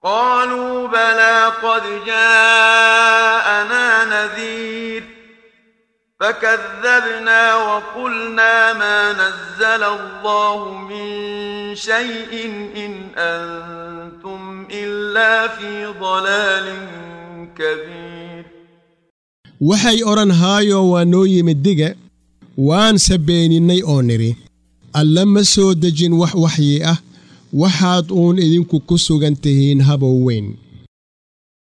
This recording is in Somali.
قالوا بلى قد جاءنا نذير فكذبنا وقلنا ما نزل الله من شيء إن أنتم إلا في ضلال كبير waxay oran haayo waa noo yimid diga waan sabeeninay oo niri alla ma soo dejin wax waxyi ah waxaad uun idinku ku sugan tihiin habow weyn